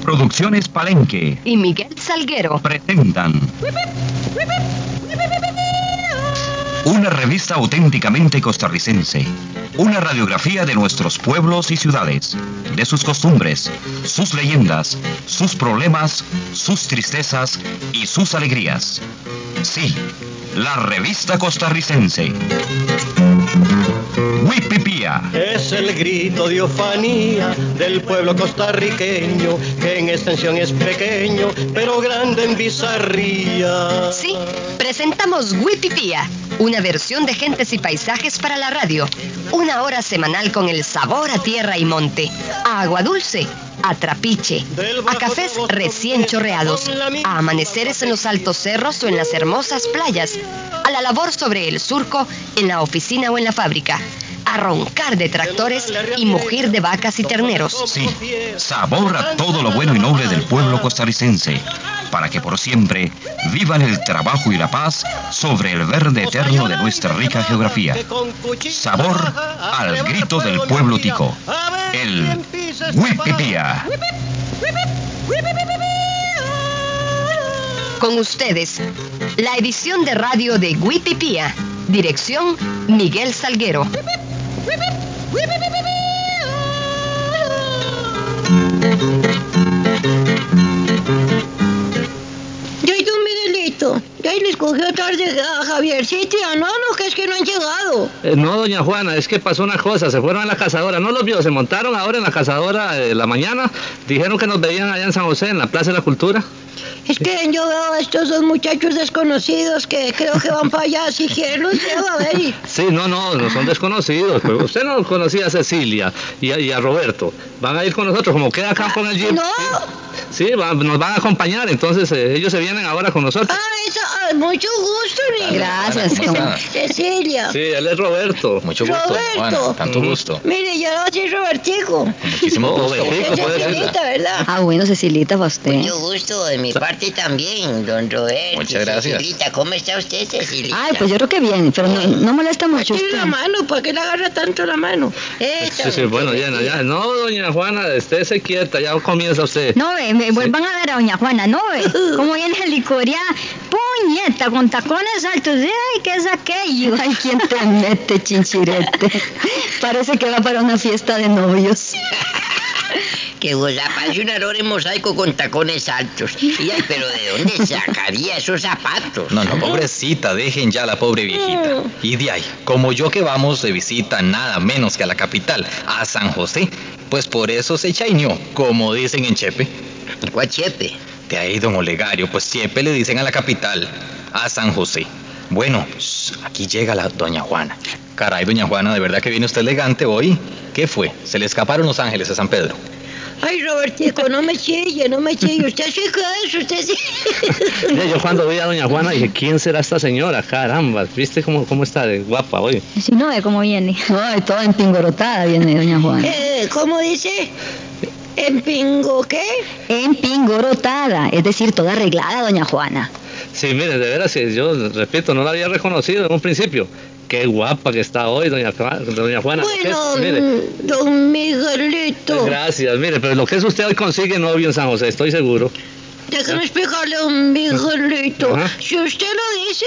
Producciones Palenque y Miguel Salguero presentan una revista auténticamente costarricense, una radiografía de nuestros pueblos y ciudades, de sus costumbres, sus leyendas, sus problemas, sus tristezas y sus alegrías. Sí, la revista costarricense. Huipipía. Es el grito de ofanía del pueblo costarriqueño, que en extensión es pequeño, pero grande en bizarría. Sí, presentamos Huipipía, una versión de gentes y paisajes para la radio. Una hora semanal con el sabor a tierra y monte, a agua dulce, a trapiche, a cafés recién chorreados, a amaneceres en los altos cerros o en las hermosas playas, a la labor sobre el surco, en la oficina o en la fábrica, a roncar de tractores y mugir de vacas y terneros. Sí, sabor a todo lo bueno y noble del pueblo costarricense, para que por siempre vivan el trabajo y la paz sobre el verde eterno de nuestra rica geografía. Sabor al grito del pueblo tico, el Huipipía. Con ustedes, la edición de radio de Huipipía. Dirección, Miguel Salguero. Ya hay don Miguelito. Ya les cogió tarde a Javiercito y a Nono, que es que no han llegado. No, doña Juana, es que pasó una cosa, se fueron a la cazadora, no los vio, se montaron ahora en la cazadora de la mañana, dijeron que nos veían allá en San José, en la Plaza de la Cultura. Es que yo veo a estos dos muchachos desconocidos que creo que van para allá, si quieren los llevo a ver. Sí, no son desconocidos, pero usted no conocía a Cecilia y a Roberto, van a ir con nosotros, como queda acá con el jeep. No. Sí, nos van a acompañar, entonces ellos se vienen ahora con nosotros. Mucho gusto, Nick. Gracias. Cecilia. Sí, él es Roberto. Mucho gusto, Roberto. Juana, tanto gusto. Mire, yo soy Robertico. Muchísimo gusto. Robertico, Es puede ser. Cecilita, ¿verdad? Ah, bueno, Cecilita, para usted. Mucho gusto de mi parte también, don Roberto. Muchas gracias. Cecilita, ¿cómo está usted, Cecilita? Ay, pues yo creo que bien, pero no molesta mucho Tiene usted. la mano, ¿para qué le agarra tanto la mano? Sí, bueno, ya. No, doña Juana, estése quieta, ya comienza usted. No, vuelvan a ver a doña Juana, ¿no? Como viene el licoria, puñeta, con tacones altos. Ay, ¿qué es aquello? Ay, ¿quién te mete, chinchirete? Parece que va para una fiesta de novios. Que goza, parece un aror en mosaico con tacones altos. Y ay, pero ¿de dónde sacaría esos zapatos? No, pobrecita, dejen ya a la pobre viejita. Y de ahí, como yo que vamos de visita nada menos que a la capital, a San José, pues por eso se chaineó, como dicen en Chepe. ¿Cuál Chepe? De ahí, don Olegario, pues Chepe le dicen a la capital, a San José. Bueno, aquí llega la doña Juana. Caray, doña Juana, ¿de verdad que viene usted elegante hoy? ¿Qué fue? ¿Se le escaparon los ángeles a San Pedro? Ay, Robertico, no me chille. Usted sí que es, usted sí. Mira, yo cuando vi a doña Juana dije, ¿quién será esta señora? Caramba, ¿viste cómo está de guapa hoy? Si no ve cómo viene. Ay, toda empingorotada viene doña Juana. ¿Cómo dice? ¿En pingo qué? Empingorotada, es decir, toda arreglada, doña Juana. Sí, mire, de veras, yo repito, no la había reconocido en un principio. Qué guapa que está hoy, doña Juana. Bueno, mire, don Miguelito. gracias, mire, pero lo que es usted hoy consigue novio en San José, estoy seguro. Déjame explicarle, don Miguelito. Ajá. Si usted lo dice,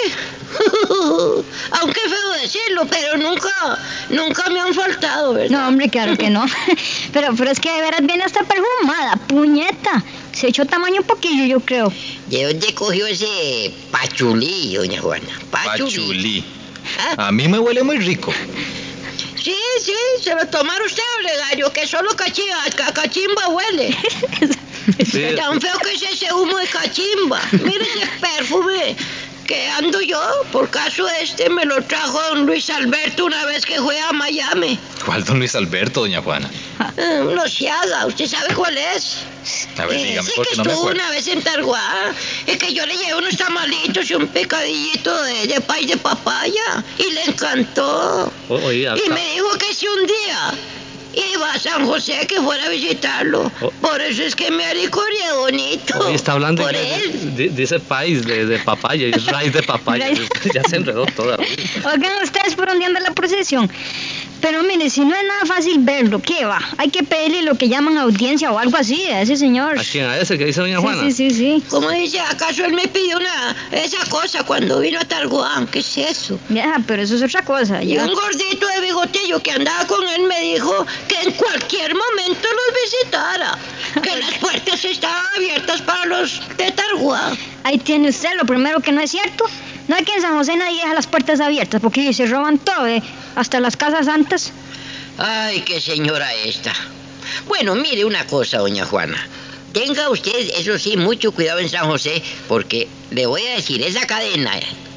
aunque feo decirlo, pero nunca me han faltado, ¿verdad? No, hombre, claro que no. Pero es que de veras viene hasta perfumada, puñeta. Se echó tamaño un poquillo, yo creo. ¿De dónde cogió ese pachulí, doña Juana? Pachulí. ¿Ah? A mí me huele muy rico. Sí, se lo tomaron usted, Olegario, que solo cachimba huele. Sí. Tan feo que es ese humo de cachimba. Mire ese perfume que ando yo, por caso me lo trajo don Luis Alberto una vez que fue a Miami. ¿Cuál don Luis Alberto, doña Juana? No se haga, ¿usted sabe cuál es? A ver, dígame, Ese porque que no me estuvo acuerdo. una vez en Targuá. Es que yo le llevé unos tamalitos y un picadillito de pay de papaya y le encantó. Oiga, Y me dijo que si un día iba a San José que fuera a visitarlo. Por eso es que me aricoría bonito. hoy está hablando por de, él. dice país de papaya, es raíz de papaya. Ya se enredó toda. Oigan ustedes por dónde anda la procesión. Pero mire, si no es nada fácil verlo, ¿qué va? Hay que pedirle lo que llaman audiencia o algo así a ese señor. ¿A quién? ¿A ese que dice doña Juana? Sí. ¿Cómo dice? ¿Acaso él me pidió esa cosa cuando vino a Targuán? ¿Qué es eso? Ya, pero eso es otra cosa. Y Ya. un gordito de bigotillo que andaba con él me dijo que en cualquier momento los visitara, que las puertas estaban abiertas para los de Targuán. Ahí tiene usted lo primero que no es cierto. No es que en San José nadie deja las puertas abiertas porque se roban todo, hasta las casas santas. Ay, qué señora esta. Bueno, mire una cosa, doña Juana. Tenga usted, eso sí, mucho cuidado en San José, porque le voy a decir, esa cadena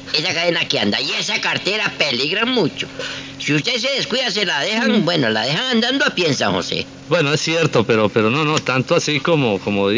que anda y esa cartera peligran mucho. Si usted se descuida, se la dejan, la dejan andando a pie en San José. Bueno, es cierto, pero no, tanto así como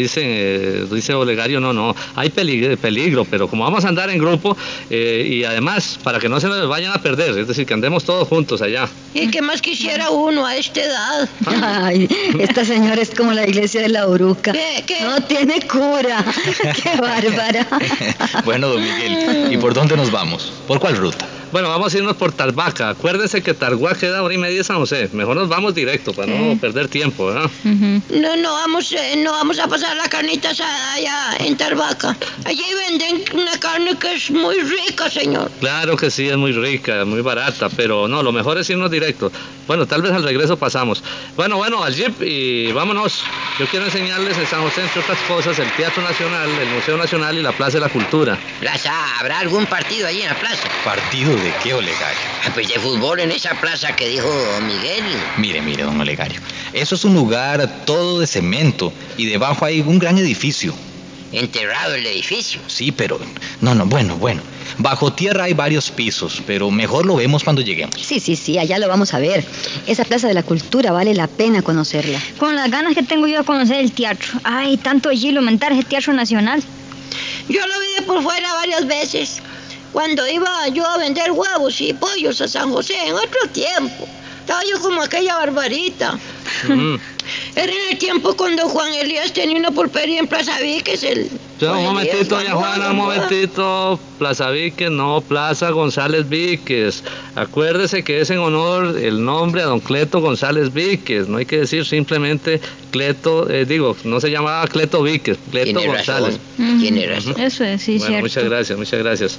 dice Olegario, no. Hay peligro, pero como vamos a andar en grupo, y además, para que no se nos vayan a perder, es decir, que andemos todos juntos allá. ¿Y qué más quisiera uno a esta edad? Ay, esta señora es como la iglesia de la Uruca. ¿Qué? No tiene cura. Qué bárbara. Bueno, don Miguel, ¿y por dónde nos vamos? ¿Por cuál ruta? Bueno, vamos a irnos por Tarbaca. Acuérdese que Targuá queda a 1:30 de San José. Mejor nos vamos directo para no perder tiempo, ¿verdad? No vamos a pasar la carnita asada allá en Tarbaca. Allí venden una carne que es muy rica, señor. Claro que sí, es muy rica, muy barata, pero no, lo mejor es irnos directo. Bueno, tal vez al regreso pasamos. Bueno, al jeep y vámonos. Yo quiero enseñarles en San José, entre otras cosas, el Teatro Nacional, el Museo Nacional y la Plaza de la Cultura. Plaza, ¿habrá algún partido allí en la plaza? ¿Partido de qué, Olegario? Pues de fútbol en esa plaza que dijo Miguel. Mire, don Olegario. Eso es un lugar todo de cemento y debajo hay un gran edificio. Enterrado el edificio. Sí, pero... bueno. Bajo tierra hay varios pisos, pero mejor lo vemos cuando lleguemos. Sí, allá lo vamos a ver. Esa Plaza de la Cultura vale la pena conocerla. Con las ganas que tengo yo de conocer el teatro. Ay, tanto allí aumentar ese Teatro Nacional. Yo lo vi de por fuera varias veces. Cuando iba yo a vender huevos y pollos a San José, en otro tiempo. Estaba yo como aquella barbarita. Era en el tiempo cuando Juan Elías tenía una pulpería en Plaza Víquez. Un momentito, doña Juana, un momentito. Plaza Víquez, no, Plaza González Víquez. Acuérdese que es en honor el nombre a don Cleto González Víquez. No hay que decir simplemente Cleto, no se llamaba Cleto Víquez, Cleto Tiene González. Razón. Tiene razón. Eso es, sí, Bueno, cierto. muchas gracias.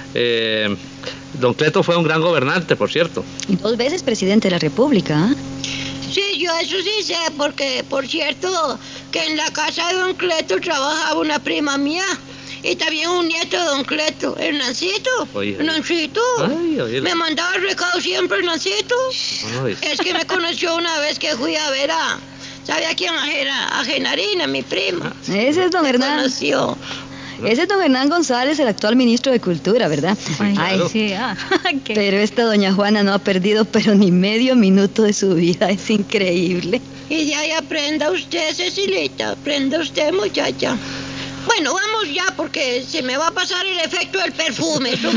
Don Cleto fue un gran gobernante, por cierto. Y 2 veces presidente de la República. Sí, yo eso sí sé, porque, por cierto, que en la casa de don Cleto trabajaba una prima mía. Y también un nieto de don Cleto, Hernancito. Oye. Hernancito. Ay. Me mandaba el recado siempre, Hernancito. Ay. Es que me conoció una vez que fui a ver ¿sabe a quién? A Genarina, mi prima. Ese es don Me Hernán. conoció. Ese es don Hernán González, el actual ministro de Cultura, ¿verdad? Ay, claro. sí, Pero esta doña Juana no ha perdido pero ni medio minuto de su vida. Es increíble. Y de ahí aprenda usted, Cecilita. Aprenda usted, muchacha. Bueno, vamos ya, porque se me va a pasar el efecto del perfume. Esto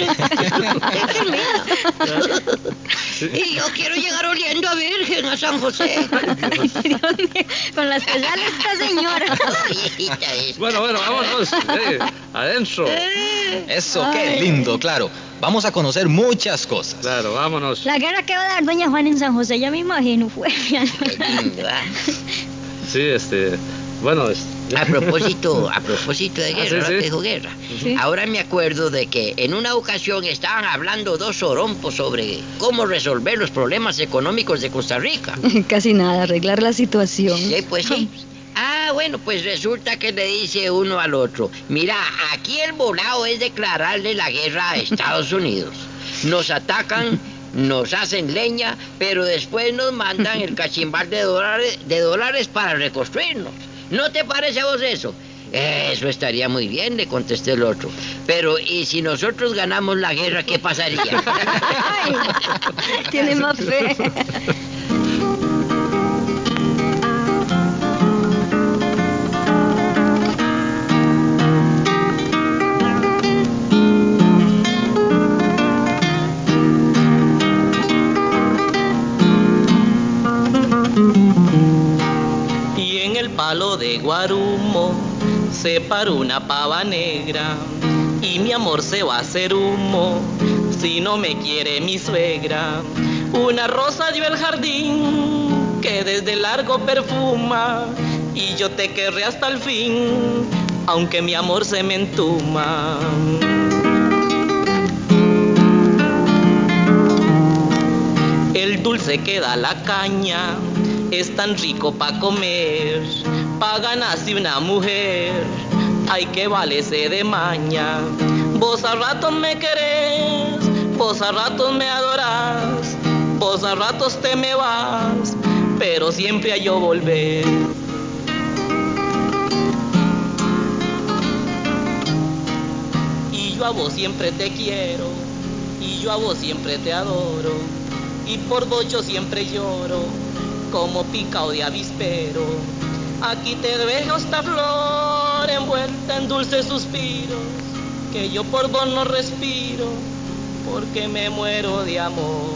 ya termina. Y yo quiero llegar oliendo a virgen a San José. Dios mío, con las que sale esta señora. Viejita es. Bueno, vámonos. Adentro. Eso, qué lindo, claro. Vamos a conocer muchas cosas. Claro, vámonos. La guerra que va a dar doña Juana en San José, ya me imagino, fue. Qué lindo, ¿ah? Sí, bueno, A propósito de guerra, sí, ahora sí. que dijo guerra. Sí. Ahora me acuerdo de que en una ocasión estaban hablando 2 orompos sobre cómo resolver los problemas económicos de Costa Rica. Casi nada, arreglar la situación. Sí, pues sí. Bueno, pues resulta que le dice uno al otro, mira, aquí el volado es declararle la guerra a Estados Unidos. Nos atacan, nos hacen leña, pero después nos mandan el cachimbar de dólares para reconstruirnos. ¿No te parece a vos eso? Eso estaría muy bien, le contesté el otro. Pero, ¿y si nosotros ganamos la guerra, qué pasaría? Ay, tiene más fe. Y en el palo de Guarumo se paró una pava negra y mi amor se va a hacer humo si no me quiere mi suegra. Una rosa dio el jardín que desde largo perfuma, y yo te querré hasta el fin, aunque mi amor se me entuma. El dulce que da la caña es tan rico pa' comer, pa' ganarse una mujer hay que valerse de maña. Vos a ratos me querés, vos a ratos me adorás, vos a ratos te me vas, pero siempre a yo volver. Y yo a vos siempre te quiero, y yo a vos siempre te adoro, y por vos yo siempre lloro, como picao de avispero. Aquí te dejo esta flor envuelta en dulces suspiros, que yo por vos no respiro, porque me muero de amor.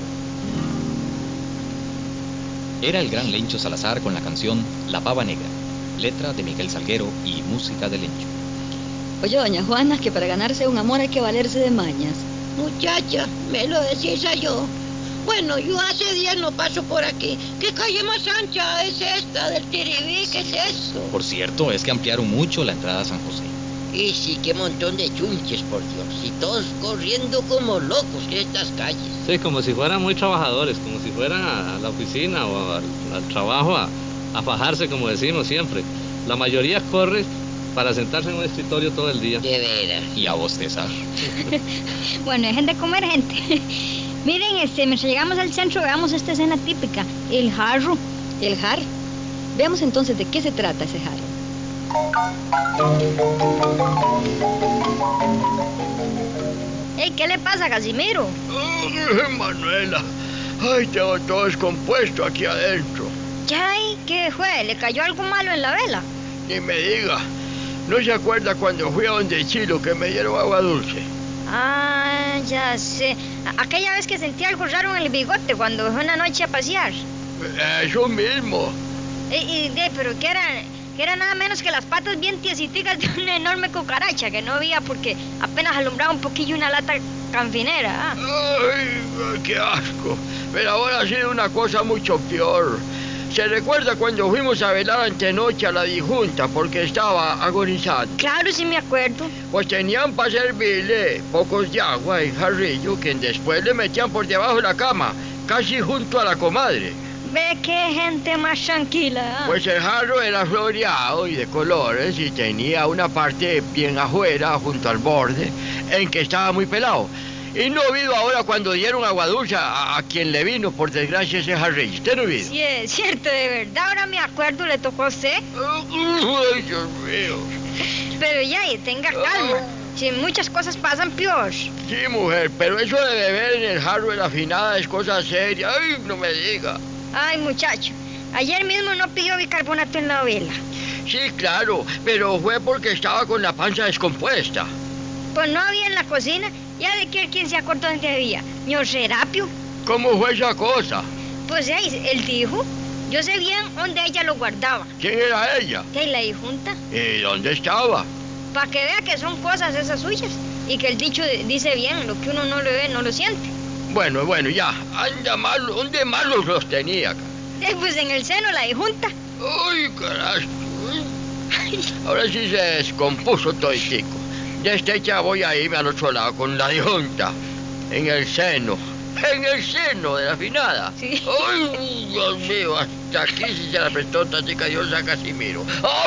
Era el gran Lencho Salazar con la canción La Pava Negra, letra de Miguel Salguero y música de Lencho. Oye, doña Juana, que para ganarse un amor hay que valerse de mañas. Muchacha, me lo decís a yo. Bueno, yo hace días no paso por aquí. ¿Qué calle más ancha es esta del Tiribí? ¿Qué es esto? Por cierto, es que ampliaron mucho la entrada a San José. Y sí, qué montón de chunches, por Dios. Y todos corriendo como locos en estas calles. Sí, como si fueran muy trabajadores, como si fueran a la oficina o al trabajo a fajarse, como decimos siempre. La mayoría corre para sentarse en un escritorio todo el día. De veras. Y a bostezar. Bueno, dejen de comer, gente. Miren, mientras llegamos al centro, veamos esta escena típica. El jarro. El jar. Veamos entonces de qué se trata ese jarro. Hey, ¿qué le pasa, Casimiro? Manuela, ay, tengo todo descompuesto aquí adentro. Ay, ¿qué fue? ¿Le cayó algo malo en la vela? Ni me diga, ¿no se acuerda cuando fui a donde Chilo que me dieron agua dulce? Ah, ya sé. Aquella vez que sentí algo raro en el bigote cuando fue una noche a pasear. Eso mismo. Pero que era nada menos que las patas bien tiesiticas de una enorme cucaracha que no veía porque apenas alumbraba un poquillo una lata canfinera. Ay, qué asco. Pero ahora ha sido una cosa mucho peor. ¿Se recuerda cuando fuimos a velar antenoche a la difunta porque estaba agonizando? Claro, sí me acuerdo. Pues tenían para servirle pocos de agua y jarrillo que después le metían por debajo de la cama, casi junto a la comadre. Ve qué gente más tranquila. Pues el jarro era floreado y de colores y tenía una parte bien afuera, junto al borde, en que estaba muy pelado. Y no vino ahora cuando dieron agua dulce a quien le vino, por desgracia, ese jarrillo. ¿Usted no vino? Sí, es cierto, de verdad, ahora me acuerdo, le tocó a usted. Ay, Dios mío. Pero ya, tenga calma. Si muchas cosas pasan peor. Sí, mujer, pero eso de beber en el jarro de la finada es cosa seria. Ay, no me diga. Ay, muchacho, ayer mismo no pidió bicarbonato en la vela. Sí, claro, pero fue porque estaba con la panza descompuesta. Pues no había en la cocina. Ya de que quién se acordó dónde había. ¿Señor Serapio? ¿Cómo fue esa cosa? Pues él dijo. Yo sé bien dónde ella lo guardaba. ¿Quién era ella? ¿Que la difunta? ¿Y dónde estaba? Para que vea que son cosas esas suyas. Y que el dicho dice bien, lo que uno no le ve, no lo siente. Bueno, ya. Anda mal, ¿dónde más los tenía? Pues en el seno, la difunta. Uy, carajo. Ahora sí se descompuso toditico. De ya voy a irme al otro lado con la difunta. En el seno de la finada. Sí. Ay, Dios mío, hasta aquí sí se la prestó tática Dios a Casimiro.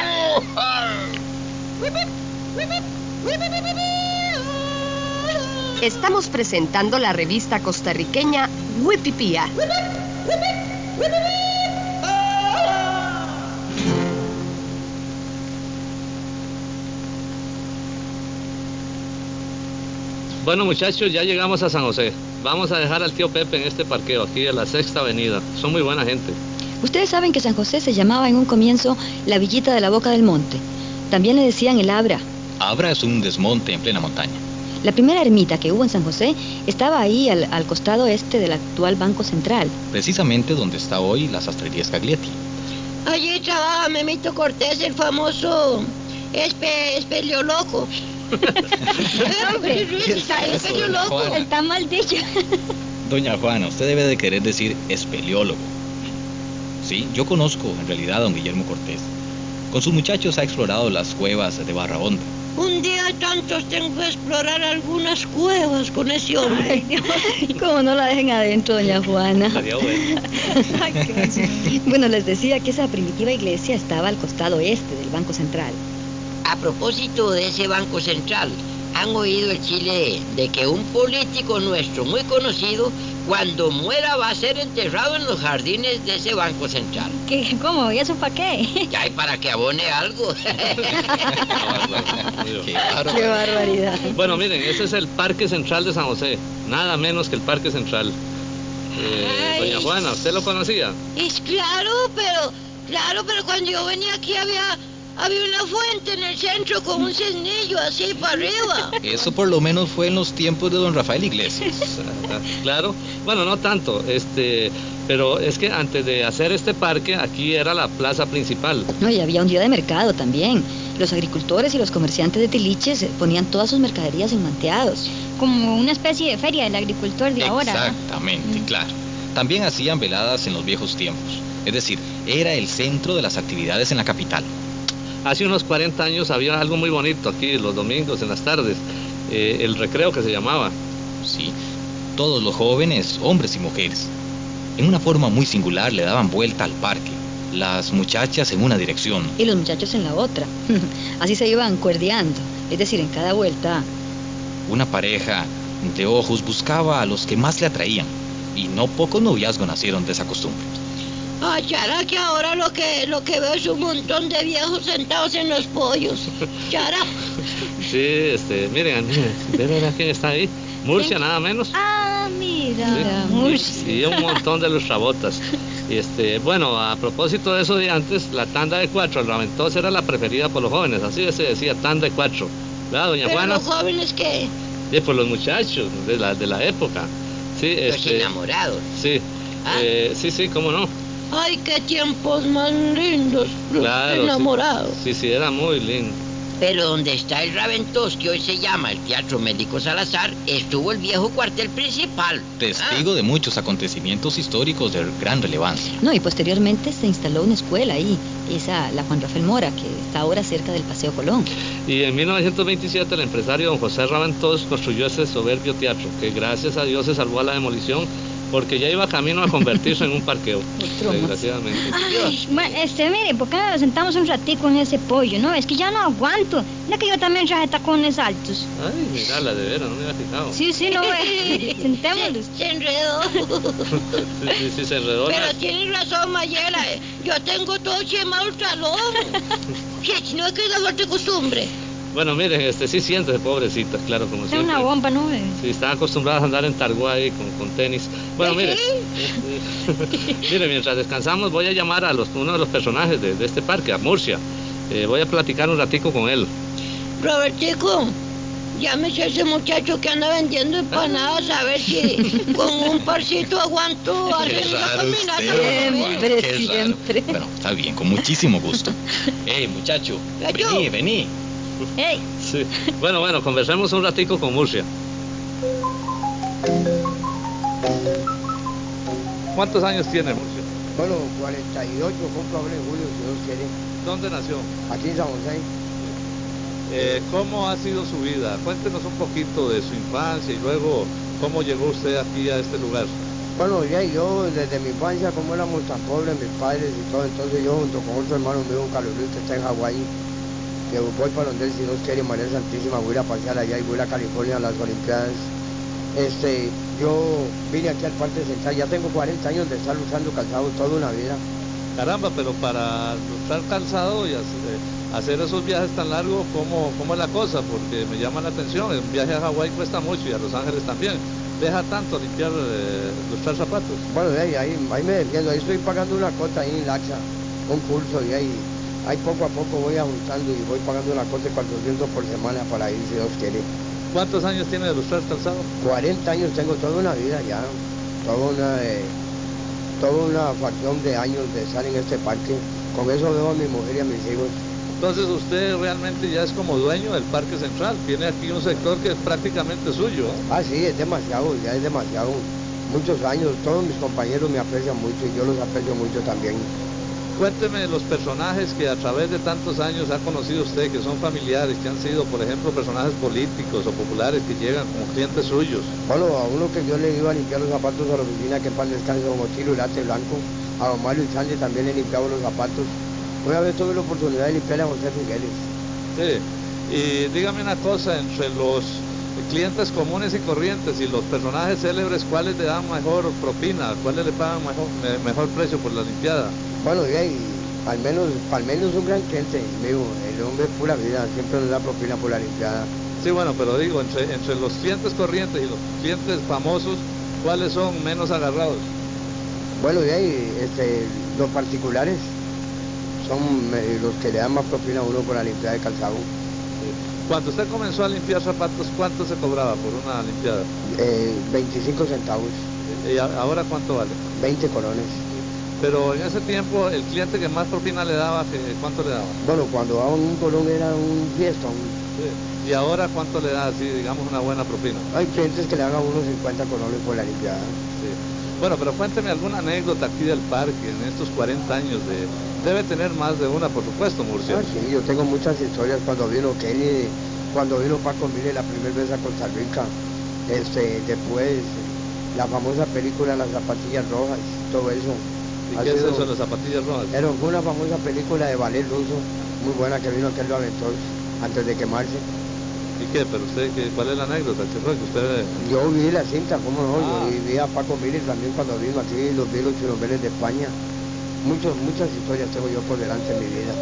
Estamos presentando la revista costarriqueña Huipipía. Bueno, muchachos, ya llegamos a San José. Vamos a dejar al tío Pepe en este parqueo, aquí en la Sexta Avenida. Son muy buena gente. Ustedes saben que San José se llamaba en un comienzo la Villita de la Boca del Monte. También le decían el Abra. Abra es un desmonte en plena montaña. La primera ermita que hubo en San José estaba ahí al costado este del actual Banco Central. Precisamente donde está hoy la sastrería Scaglietti. Allí trabaja Memito Cortés, el famoso espeleólogo. Hombre, Está espeleólogo. está mal dicho. Doña Juana, usted debe de querer decir espeleólogo. Sí, yo conozco en realidad a don Guillermo Cortés. Con sus muchachos ha explorado las cuevas de Barra Honda. Un día tantos tengo que explorar algunas cuevas con ese hombre. Ay, Dios, cómo no la dejen adentro, doña Juana. Estaría bueno. Ay, qué bueno, les decía que esa primitiva iglesia estaba al costado este del Banco Central. A propósito de ese Banco Central, ¿han oído el Chile de que un político nuestro muy conocido, cuando muera, va a ser enterrado en los jardines de ese Banco Central? ¿Qué? ¿Cómo? ¿Y eso para qué? Ya hay para que abone algo. Qué barbaridad. Bueno, miren, ese es el Parque Central de San José. Nada menos que el Parque Central. Ay. Doña Juana, ¿usted lo conocía? Es claro, pero cuando yo venía aquí había una fuente en el centro con un cernillo así para arriba. Eso por lo menos fue en los tiempos de don Rafael Iglesias. Claro. Bueno, no tanto, pero es que antes de hacer este parque, aquí era la plaza principal. No, y había un día de mercado también. Los agricultores y los comerciantes de Tiliches ponían todas sus mercaderías en manteados. Como una especie de feria del agricultor de ahora. Exactamente, claro. También hacían veladas en los viejos tiempos. Es decir, era el centro de las actividades en la capital. Hace unos 40 años había algo muy bonito aquí, los domingos, en las tardes. El recreo que se llamaba. Sí, todos los jóvenes, hombres y mujeres, en una forma muy singular le daban vuelta al parque. Las muchachas en una dirección. Y los muchachos en la otra. Así se iban cuerdeando. Es decir, en cada vuelta. Una pareja de ojos buscaba a los que más le atraían. Y no pocos noviazgos nacieron de esa costumbre. Ay, Chara, que ahora lo que veo es un montón de viejos sentados en los pollos. Chara. Sí, miren, ven a quién está ahí. Murcia, nada menos. Ah, mira. Sí. Murcia. Y un montón de lustrabotas. Bueno, a propósito de eso de antes, la tanda de 4, el Raventós, era la preferida por los jóvenes. Así se decía, tanda de 4. ¿Verdad, doña ¿Pero Juana? los jóvenes qué? Por los muchachos de la época. Sí, Los enamorados. Sí. ¿Ah? Sí, cómo no. Ay, qué tiempos más lindos, los Claro, enamorados. Sí, era muy lindo. Pero donde está el Raventós, que hoy se llama el Teatro Médico Salazar, estuvo el viejo cuartel principal. Testigo de muchos acontecimientos históricos de gran relevancia. No, y posteriormente se instaló una escuela ahí, la Juan Rafael Mora, que está ahora cerca del Paseo Colón. Y en 1927 el empresario don José Raventós construyó ese soberbio teatro, que gracias a Dios se salvó a la demolición, porque ya iba camino a convertirse en un parqueo, desgraciadamente. Ay, mire, ¿por qué no nos sentamos un ratico en ese pollo? No, es que ya no aguanto. Mira que yo también traje tacones altos. Ay, mirala, de veras, no me había fijado. Sí, no, sentémonos. Se enredó. Sí, se enredó. Pero tienes razón, Mayela. Yo tengo todo quemado el talón. Si no es que es la fuerte costumbre. Bueno, miren, sí siéntese, pobrecita, claro, como Es siempre. una bomba, ¿no? Sí, están acostumbradas a andar en targua ahí con tenis. Bueno, mire, mire, mientras descansamos voy a llamar a uno de los personajes de este parque, a Murcia. Voy a platicar un ratico con él. Robertico, llámese a ese muchacho que anda vendiendo empanadas a ver si con un parcito aguanto a Siempre. Bueno, está bien, con muchísimo gusto. Muchacho, vení. ¡Ey! Sí. Bueno, conversemos un ratico con Murcia. ¿Cuántos años tiene Murcia? Bueno, 48, cumplo ahora en julio, si Dios quiere. ¿Dónde nació? Aquí en San José. ¿Cómo ha sido su vida? Cuéntenos un poquito de su infancia y luego cómo llegó usted aquí a este lugar. Bueno, ya yo desde mi infancia, como éramos tan pobres, mis padres y todo, entonces yo junto con otro hermano mío, un Carlos Luis, que está en Hawái, que voy para donde él, si Dios quiere, María Santísima, voy a ir a pasear allá y voy a ir a California a las Olimpiadas. Yo vine aquí al Parque Central, ya tengo 40 años de estar usando calzado toda una vida. Caramba, pero para usar calzado y hacer esos viajes tan largos, ¿cómo es la cosa? Porque me llama la atención, el viaje a Hawái cuesta mucho y a Los Ángeles también. ¿Deja tanto lustrar zapatos? Bueno, ahí me defiendo, ahí estoy pagando una cuota ahí en Laxa, un curso, y ahí poco a poco voy ajustando y voy pagando una cuota de 400 por semana para ir, si Dios quiere. ¿Cuántos años tiene de lustrar calzado? 40 años tengo, toda una vida ya, toda una facción de años de estar en este parque. Con eso veo a mi mujer y a mis hijos. Entonces usted realmente ya es como dueño del Parque Central, tiene aquí un sector que es prácticamente suyo, ¿eh? Ah, sí, es demasiado, ya es demasiado. muchos años. Todos mis compañeros me aprecian mucho y yo los aprecio mucho también. Cuénteme los personajes que a través de tantos años ha conocido usted, que son familiares, que han sido, por ejemplo, personajes políticos o populares que llegan como clientes suyos. Bueno, a uno que yo le iba a limpiar los zapatos a la oficina, que en paz descanse, don Ochilo Irate Blanco. A don Mario Sánchez también le limpiaba los zapatos. Una vez tuve la oportunidad de limpiarle a José Figueres. Sí, y dígame una cosa, entre los clientes comunes y corrientes y los personajes célebres, ¿cuáles le dan mejor propina? ¿Cuáles le pagan mejor precio por la limpiada? Bueno, y al menos un gran cliente, amigo. El hombre es pura vida, siempre nos da propina por la limpiada. Sí, bueno, pero digo, entre los clientes corrientes y los clientes famosos, ¿cuáles son menos agarrados? Bueno, los particulares son los que le dan más propina a uno por la limpiada de calzado. Cuando usted comenzó a limpiar zapatos, ¿cuánto se cobraba por una limpiada? 25 centavos. ¿Y ahora cuánto vale? 20 colones. Pero en ese tiempo, el cliente que más propina le daba, ¿cuánto le daba? Bueno, cuando daban un colón era un fiestón. Sí. ¿Y ahora cuánto le da, así, digamos, una buena propina? Hay clientes que le dan a unos 50 colones por la limpiada. Sí. Bueno, pero cuénteme alguna anécdota aquí del parque en estos 40 años de... Debe tener más de una, por supuesto, Murcia. Sí, yo tengo muchas historias. Cuando vino Kenny, cuando vino Paco Mille la primera vez a Costa Rica, después la famosa película Las Zapatillas Rojas, todo eso. ¿Y qué es eso, Las Zapatillas Rojas? Fue una famosa película de ballet ruso, muy buena, que vino aquí al Aventos antes de quemarse. ¿Y qué? ¿Pero usted cuál es la anécdota? ¿Qué fue que usted...? Yo vi la cinta, cómo no, yo vi a Paco Mille también cuando vino aquí, los vi los chiromeles de España. Muchas historias tengo yo por delante en mi vida.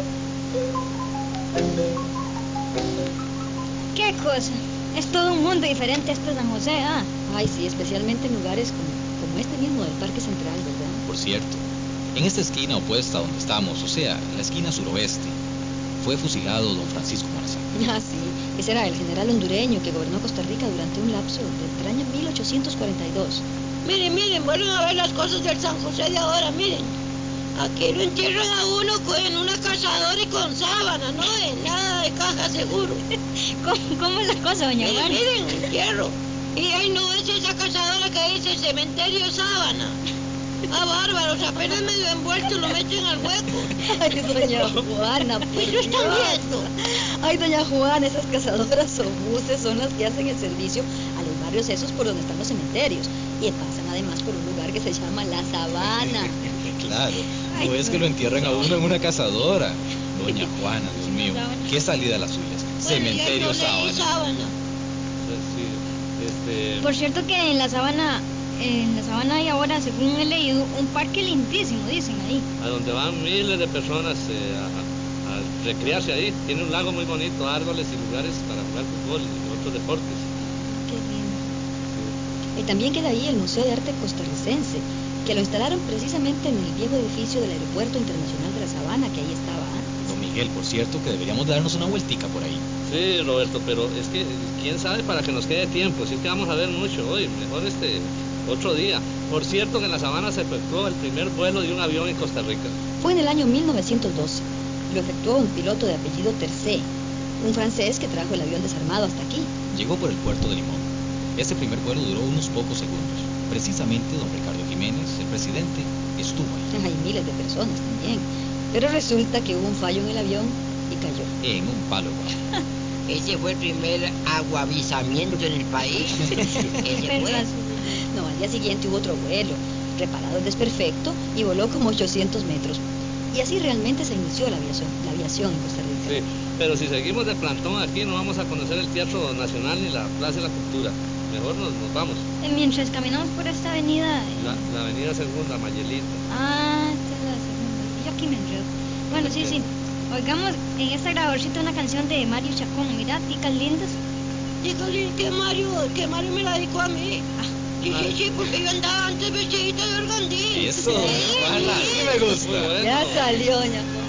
¿Qué cosa? Es todo un mundo diferente este San José, ¿ah? Ay, sí, especialmente en lugares como este mismo del Parque Central, ¿verdad? Por cierto, en esta esquina opuesta donde estamos, o sea, la esquina suroeste, fue fusilado don Francisco Marzán. Ah, sí, ese era el general hondureño que gobernó Costa Rica durante un lapso del año 1842. Miren, vuelven a ver las cosas del San José de ahora, miren. Aquí lo entierran a uno en una cazadora y con sábana, ¿no? En nada de caja seguro. ¿Cómo es la cosa, doña Juana? Miren, entierro. Y ahí no es esa cazadora que dice cementerio sábana. Ah, bárbaros, apenas medio envuelto lo meten al hueco. Ay, doña Juana, pues eso están viendo. Ay, doña Juana, esas cazadoras o buses son las que hacen el servicio a los barrios esos por donde están los cementerios. Y pasan además por un lugar que se llama La Sabana. Claro, no es que lo entierran a uno en una cazadora. Doña Juana, Dios mío, ¿qué salida las suyas? Cementerio sábana. Sí, Por cierto que en la sabana hay ahora, según he leído, un parque lindísimo, dicen ahí. A donde van miles de personas a recrearse ahí. Tiene un lago muy bonito, árboles y lugares para jugar fútbol y otros deportes. Qué lindo. Sí. Y también queda ahí el Museo de Arte Costarricense, que lo instalaron precisamente en el viejo edificio del Aeropuerto Internacional de La Sabana, que ahí estaba antes. Don Miguel, por cierto, que deberíamos darnos una vueltica por ahí. Sí, Roberto, pero es que, quién sabe para que nos quede tiempo, si es que vamos a ver mucho hoy, mejor otro día. Por cierto que en La Sabana se efectuó el primer vuelo de un avión en Costa Rica. Fue en el año 1912. Lo efectuó un piloto de apellido Tercé, un francés que trajo el avión desarmado hasta aquí. Llegó por el puerto de Limón. Ese primer vuelo duró unos pocos segundos. Precisamente don Ricardo Jiménez, el presidente, estuvo ahí. Hay miles de personas también. Pero resulta que hubo un fallo en el avión y cayó. En un palo. Ese fue el primer aguavizamiento en el país. Ese fue. No, al día siguiente hubo otro vuelo, reparado el desperfecto y voló como 800 metros. Y así realmente se inició la aviación en Costa Rica. Sí, pero si seguimos de plantón aquí no vamos a conocer el Teatro Nacional ni la Plaza de la Cultura. Mejor nos vamos. Mientras caminamos por esta avenida... La avenida Segunda, Mayelita. Ah, esta es la segunda. Yo aquí me enredo. Bueno, sí. Oigamos en esta grabadorcita una canción de Mario Chacón. Mira, ticas lindas. Dígale que Mario me la dedicó a mí. Sí, porque yo andaba antes vestidita de organdí. Eso, Juana, sí me gusta. Bueno. Ya salió, doña Juana.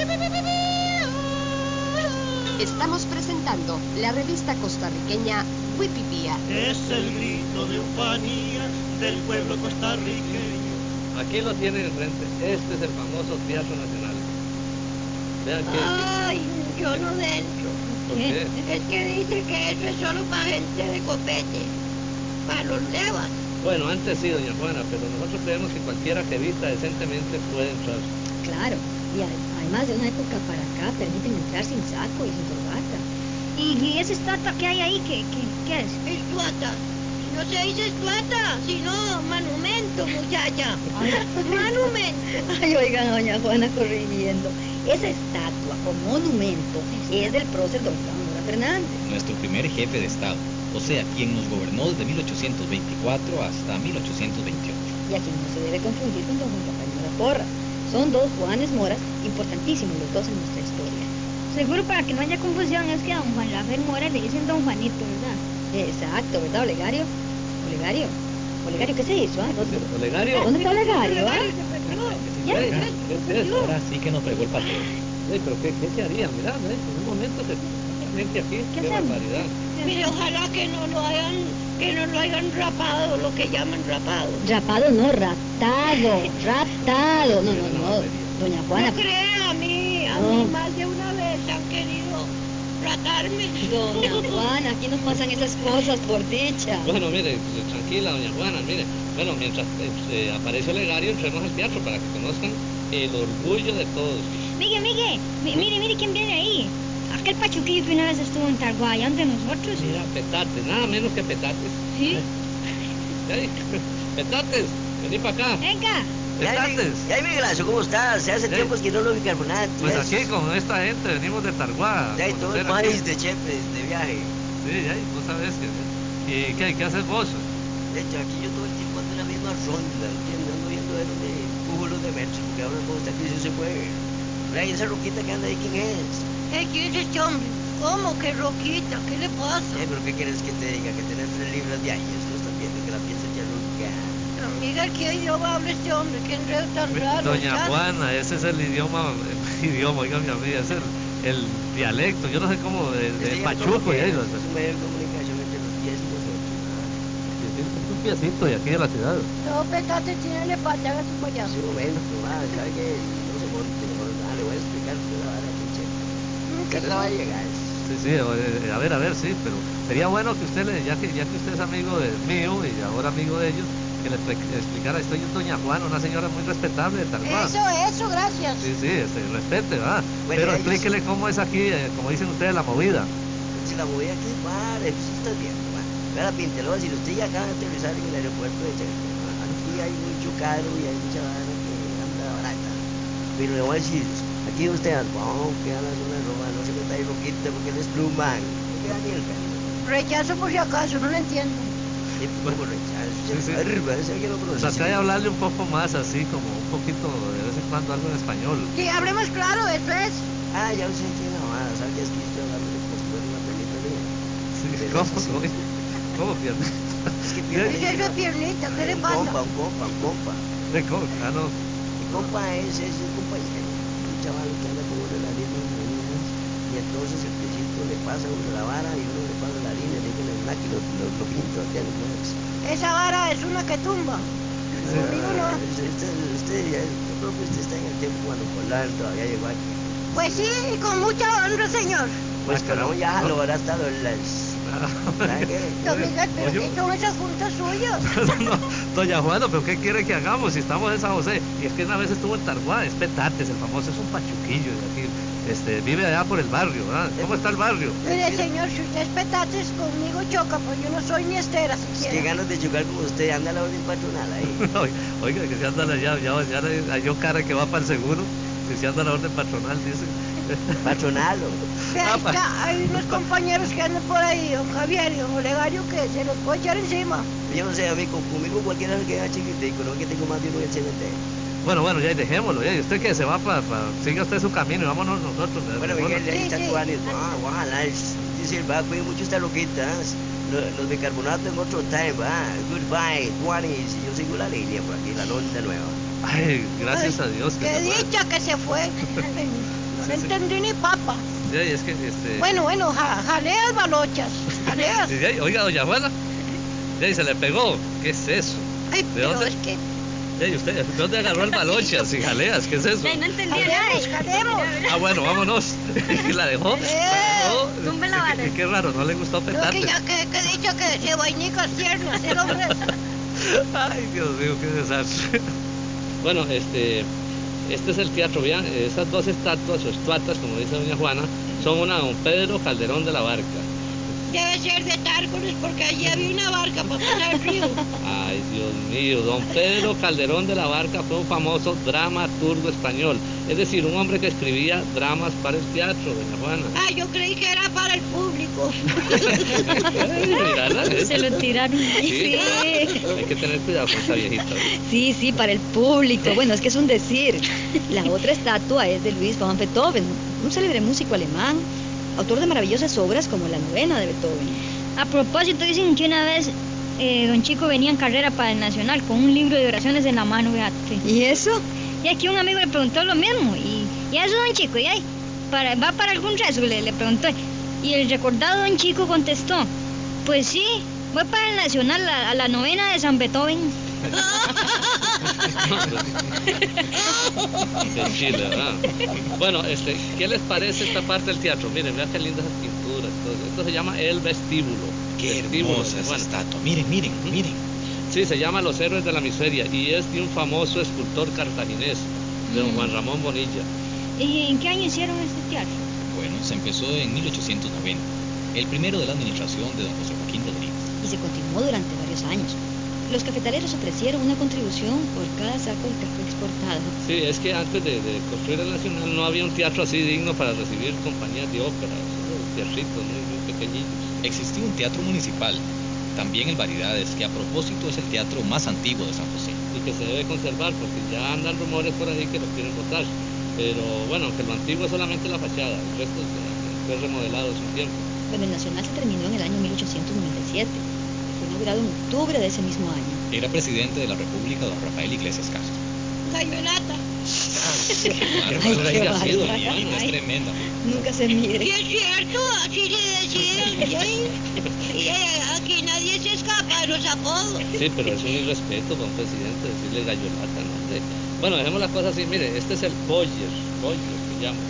Estamos presentando la revista costarriqueña Wipipía. Es el grito de ufanía del pueblo costarriqueño. Aquí lo tienen enfrente. Este es el famoso Teatro Nacional. Vean que... Ay, yo no dentro. ¿Por qué? Es que dice que eso es solo para gente de copete, para los levas. Bueno, antes sí, doña Juana, pero nosotros creemos que cualquiera que vista decentemente puede entrar. Claro, y además de una época para acá permiten entrar sin saco y sin corbata. ¿Y esa estatua que hay ahí, qué es? Estuata. No se dice estuata, sino monumento, muchacha. Monumento. Ay, oigan, doña Juana corrigiendo. Esa estatua o monumento es del prócer don Juan Mora Fernández. Nuestro primer jefe de Estado, o sea, quien nos gobernó desde 1824 hasta 1828. Y a quien no se debe confundir con don Juan Rafael Mora Porras. Son dos Juanes Moras importantísimos los dos en nuestra historia. Seguro, para que no haya confusión, es que a don Juan Rafael Mora le dicen don Juanito, ¿verdad? Exacto, ¿verdad, Olegario? Olegario, ¿qué se hizo? ¿Olegario? ¿Dónde está Olegario? Ahora sí que nos fregó el patrón. Pero ¿qué se haría? Mirá, en un momento se... Gente aquí, qué barbaridad. Mire, ojalá que no lo hayan rapado, lo que llaman rapado. Rapado no, raptado. No. Doña Juana. No crea a mí más de una vez han querido ratarme. Doña Juana, aquí no pasan esas cosas, por dicha. Bueno, mire, tranquila, doña Juana, mire. Bueno, mientras aparece Olegario, entremos al teatro para que conozcan el orgullo de todos. Mire quién viene ahí. Aquel pachuquillo que una vez estuvo en Targuaya, ante nosotros. Mira, Petates, nada menos que Petates. ¿Sí? Petates, vení para acá. Venga. Petates. ¿Y ahí, Miguelazo, cómo estás? Se hace tiempo que no lo bicarbonato. Pues aquí con esta gente venimos de Targuá. Ya, y todo el país de chepes, de viaje. Sí, ya, vos sabés que... ¿Y qué haces vos? De hecho, aquí yo todo el tiempo ando en la misma ronda, ¿entiendes? Ando viendo de dónde pujo los de metro, porque ahora con esta crisis se puede. Ray, esa roquita que anda ahí, ¿quién es? ¿Quién es este hombre? ¿Cómo que roquita? ¿Qué le pasa? ¿Pero qué quieres que te diga? Que tenés 3 libras de años, no estás viendo que la pieza ya ronca. Amiga, ¿qué idioma habla este hombre? ¿Qué enredo tan raro? Doña Juana, ese es el idioma, oiga mi amiga, es el dialecto, yo no sé cómo, de Pachuco. Es un medio de comunicación entre los pies y nosotros. Es un piecito de aquí de la ciudad. No, Petate, tiene pata, haga su payaso. Sí, un momento, ¿sabe qué? No se monte, le voy a explicar toda la vara aquí, che. ¿Qué va a llegar? Sí, a ver, sí, pero sería bueno que usted, ya que usted es amigo mío y ahora amigo de ellos, que le explicara. Estoy doña Juana, una señora muy respetable de Targuá. Eso, gracias. Sí, respete, ¿va? Bueno, pero explíquele cómo es aquí, como dicen ustedes, la movida. Si la movida aquí, vale, pues estás viendo, va. Vea, Pintelo, si usted ya acaba de aterrizar en el aeropuerto de Chepe, aquí hay mucho caro y hay mucha vara que anda barata. Pero le voy a decir, aquí usted, queda la zona de Roma, no se meta ahí roquita porque él es plumán. No queda ni el caso. Rechazo por si acaso, no lo entiendo. ¿Cómo rechazo? Sí. Ese que no conoce. Traté de hablarle un poco más así, como un poquito, de vez en cuando algo en español. Sí, hablemos claro, eso es. Ya usted tiene mamada, ¿sabes que es que estoy hablando de como si fuera una perrita mía? Sí, ¿cómo pierde? Es que pierde. ¿Qué es eso de piernita? ¿Qué le pasa? Un compa. No. Mi compa es un compañero, un chaval que anda con uno de las líneas marinas, y entonces el piecito le pasa a uno la vara y uno le pasa la línea, le dice el máquina lo pinta, ¿entiendes? Esa vara es una que tumba. Conmigo no. Usted, yo creo que usted está en el tiempo cuando Colán todavía llegó aquí. Pues sí, con mucha honra, señor. Pues pero ya lo habrá estado en las... Amiga, ¿pero qué son esas juntas suyas? No, doña Juana, ¿pero qué quiere que hagamos si estamos en San José? Y es que una vez estuvo en Targuá, es Petates, el famoso, es un pachuquillo de aquí, vive allá por el barrio, ¿verdad? ¿Cómo está el barrio? Mire, señor, si usted es Petates, conmigo choca, pues yo no soy ni Estera siquiera. Qué ganas de chocar como usted, anda a la orden patronal ahí. Oiga, que se anda ya halló cara que va para el seguro. Si se anda a la orden patronal, dice. Patronalo. Hay unos compañeros que andan por ahí, don Javier y don Olegario, que se los puede echar encima. Yo no sé, a mí, conmigo cualquiera se queda chiquitico, no que tengo más de uno en el cementerio. Bueno, ya dejémoslo, ya. ¿Y usted qué? Se va siga usted su camino y vámonos nosotros. Bueno, Miguel, ahí está tu ánimo. Ojalá. Dice, va, cuide mucho esta loquita. Los bicarbonatos en otro time, va. Goodbye, Juanis. Yo sigo la línea por aquí, la Londa Nueva. Ay, gracias a Dios. Qué dicha que se fue. No entendí ni papa. Sí, es que Bueno, jaleas balochas. Jaleas. Sí, oiga, doña Juana. Sí, se le pegó. ¿Qué es eso? Ay, ¿De pero dónde? es que... Sí, ¿usted de dónde agarró el balochas y jaleas? ¿Qué es eso? Ay, no entendí nada. Jalemos. Ah, bueno, vámonos. ¿La dejó? Tumbe la vara. Qué raro, no le gustó Yo petate. que ya que he dicho que se vainicas tiernas, el hombre. Ay, Dios mío, qué desastre. Bueno, este es el teatro, vean, esas dos estatuas o estatuas, como dice doña Juana, son una de don Pedro Calderón de la Barca. Debe ser de Tárcoles porque allí había una barca para pasar el río. Ay, Dios mío, don Pedro Calderón de la Barca fue un famoso dramaturgo español, es decir, un hombre que escribía dramas para el teatro, doña Juana. Ah, yo creí que era para el público. Mírala, ¿ves? Se lo tiraron. Sí. Hay que tener cuidado con esa viejita. Sí, para el público. Bueno, es que es un decir. La otra estatua es de Luis von Beethoven, un célebre músico alemán, autor de maravillosas obras como la novena de Beethoven. A propósito, dicen que una vez don Chico venía en carrera para el Nacional con un libro de oraciones en la mano, fíjate. ¿Y eso? Y aquí un amigo le preguntó lo mismo. ¿Y eso, don Chico? ¿Y ahí? ¿Va para algún rezo? Le preguntó. Y el recordado don Chico contestó, pues sí, voy para el Nacional a la novena de San Beethoven. De Chile, ¿verdad? Bueno, ¿qué les parece esta parte del teatro? Miren, vean qué lindas esas pinturas. Todo. Esto se llama el vestíbulo. Qué Vestíbulo, hermosa esa bueno. estatua. Miren. Sí, se llama Los Héroes de la Miseria y es de un famoso escultor cartaginés, de don Juan Ramón Bonilla. ¿Y en qué año hicieron este teatro? Bueno, se empezó en 1890, el primero de la administración de don José Joaquín Rodríguez. Y se continuó durante varios años. Los cafetaleros ofrecieron una contribución por cada saco de café exportado. Sí, es que antes de construir el Nacional no había un teatro así digno para recibir compañías de ópera, solo teatritos muy pequeñitos. Existía un teatro municipal, también en Variedades, que a propósito es el teatro más antiguo de San José. Y que se debe conservar porque ya andan rumores por ahí que lo quieren botar. Pero bueno, aunque lo antiguo es solamente la fachada, el resto fue remodelado hace un tiempo. Bueno, el Nacional se terminó en el año 1897. Fue inaugurado en octubre de ese mismo año. Era presidente de la República don Rafael Iglesias Castro. Gallonata. Qué bárbaro. Es tremenda. Nunca se mide. Sí, es cierto, así se decía. Y aquí nadie se escapa de los apodos. Sí, pero es un irrespeto para un presidente decirle gallolata, ¿no? Hombre. Bueno, dejemos las cosas así, mire, este es el Boyer se llama,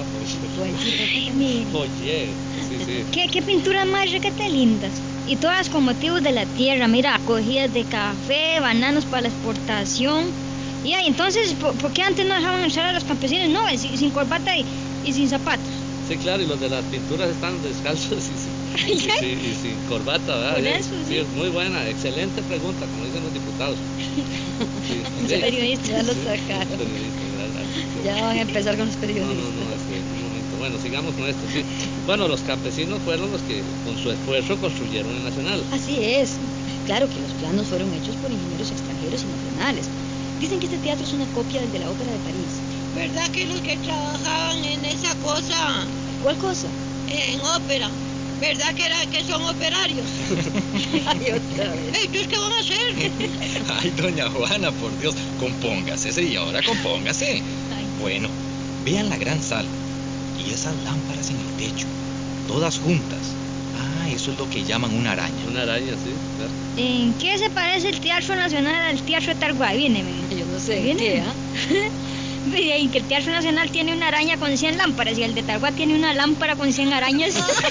Boyer, sí. ¿Qué pinturas más requete lindas? Y todas con motivos de la tierra, mira, cogidas de café, bananos para la exportación. Y ahí, entonces, ¿por qué antes no dejaban usar a los campesinos? No, sin corbata y sin zapatos. Sí, claro, y los de las pinturas están descalzos y sin corbata, ¿verdad? Por eso, sí. Es muy buena, excelente pregunta, como dicen los diputados. Los periodistas ya lo sacaron. Ya van a empezar con los periodistas. No, un momento. Bueno, sigamos con esto, sí. Bueno, los campesinos fueron los que con su esfuerzo construyeron el Nacional. Así es. Claro que los planos fueron hechos por ingenieros extranjeros y nacionales. Dicen que este teatro es una copia del de la Ópera de París. ¿Verdad que los que trabajaban en esa cosa? ¿Cuál cosa? En ópera. ¿Verdad que son operarios? Ay, otra vez. ¿Entonces qué van a hacer? Ay, doña Juana, por Dios, compóngase, señora, compóngase. Bueno, vean la gran sala y esas lámparas en el techo, todas juntas. Ah, eso es lo que llaman una araña. Una araña, sí, claro. ¿En qué se parece el Teatro Nacional al Teatro de Targuay? Viene, yo no sé. ¿Viene? ¿Qué, Y que el Teatro Nacional tiene una araña con 100 lámparas y el de Targuay tiene una lámpara con 100 arañas.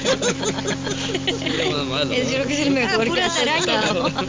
Es creo que es el mejor. Puras arañas.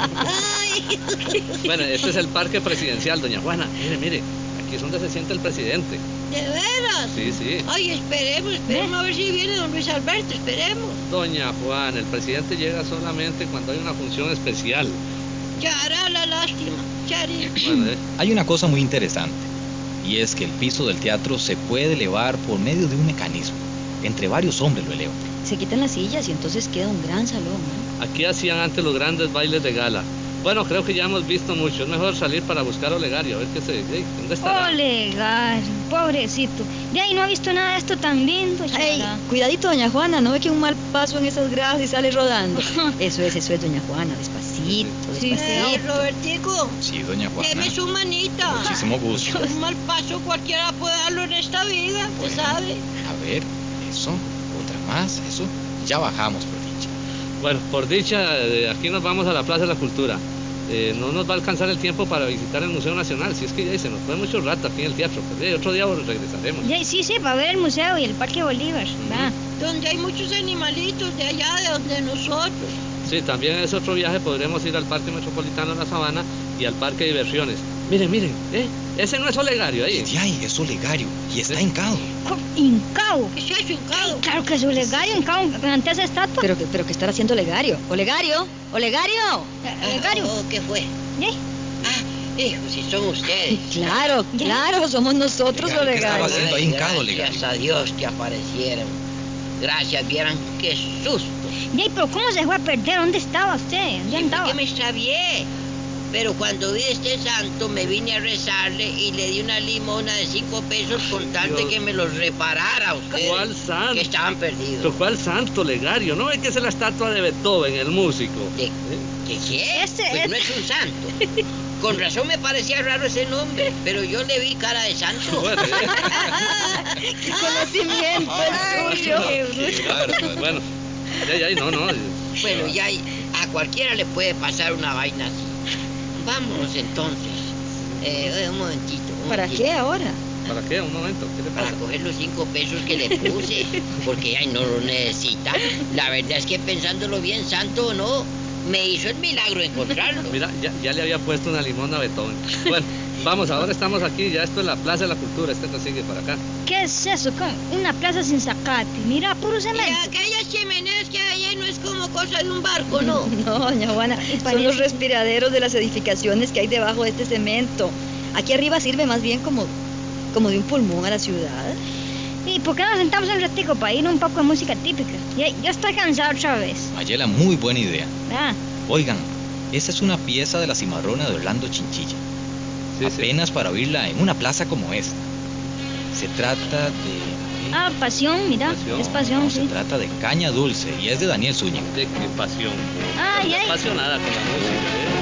Bueno, este es el parque presidencial, doña Juana. Mire, aquí es donde se sienta el presidente. ¿De veras? Sí. Ay, esperemos a ver si viene don Luis Alberto, esperemos. Doña Juana, el presidente llega solamente cuando hay una función especial. Ya hará la lástima, Chari. Bueno, Hay una cosa muy interesante, y es que el piso del teatro se puede elevar por medio de un mecanismo. Entre varios hombres lo elevan. Se quitan las sillas y entonces queda un gran salón, ¿no? Aquí hacían antes los grandes bailes de gala. Bueno, creo que ya hemos visto mucho. Es mejor salir para buscar a Olegario, a ver ¿dónde está? Olegario, pobrecito. De ahí no ha visto nada de esto tan lindo, Ay, cuidadito, doña Juana, no ve que un mal paso en esas gradas y sale rodando. Eso es, doña Juana, despacito. Robertico. Sí, doña Juana. Deme su manita. Muchísimo gusto. Un mal paso cualquiera puede darlo en esta vida, usted sabe. ver, eso, otra más, eso. Ya bajamos, por dicha. Bueno, por dicha, aquí nos vamos a la Plaza de la Cultura. No nos va a alcanzar el tiempo para visitar el Museo Nacional, si es que ya se nos fue mucho rato aquí en el teatro, pero otro día regresaremos. Sí, para ver el museo y el Parque Bolívar. Donde hay muchos animalitos de allá, de donde nosotros. Sí, también es otro viaje, podremos ir al Parque Metropolitano de la Sabana y al Parque de Diversiones. Miren, ese no es Olegario ahí. Ay, es Olegario, y está hincado. ¿Hincado? ¿Qué es eso, hincado? Claro que es Olegario, hincado ante esa estatua. Pero ¿qué estará haciendo Olegario? ¡Olegario! ¡Olegario! ¿Qué fue? Hijo, si son ustedes. Claro, somos nosotros, Olegario, ¿qué Olegario. estaba haciendo ahí hincado, Olegario? Gracias a Dios que aparecieron. Gracias, vieran qué susto. Pero ¿cómo se fue a perder? ¿Dónde estaba usted? ¿Dónde andaba? Que me extravié. Pero cuando vi este santo me vine a rezarle y le di una limona de 5 pesos con tal de que me los reparara a ustedes. ¿Cuál santo? Que estaban perdidos. ¿Pero cuál santo, Olegario? ¿No ve que es la estatua de Beethoven, el músico? ¿Qué? Pues no es un santo. Con razón me parecía raro ese nombre, pero yo le vi cara de santo. ¡Qué conocimiento el suyo! Bueno, no. Bueno, ya a cualquiera le puede pasar una vaina así. Vámonos entonces. Un momentito. ¿Para qué ahora? ¿Para qué? Un momento, ¿qué le pasa? Para coger los 5 pesos que le puse, porque no lo necesita. La verdad es que pensándolo bien, santo o no, me hizo el milagro de encontrarlo. Mira, ya le había puesto una limona a Beethoven. Bueno, vamos, ahora estamos aquí, ya esto es la Plaza de la Cultura, te sigue para acá. ¿Qué es eso? Una plaza sin zacate. Mira, puro cemento. Y aquellas chimeneas que hay ahí no es como cosa de un barco, ¿no? No, doña Juana, son los respiraderos de las edificaciones que hay debajo de este cemento. Aquí arriba sirve más bien como de un pulmón a la ciudad. ¿Y por qué no nos sentamos un ratico para ir un poco de música típica? Ya estoy cansado otra vez. Mayela, muy buena idea. Ah. Oigan, esa es una pieza de la Cimarrona de Orlando Chinchilla. Apenas para oírla en una plaza como esta. Se trata de... Pasión, mira, es Pasión, Se trata de Caña Dulce y es de Daniel Zúñiga. ¿De qué pasión? Ay. Apasionada con la música,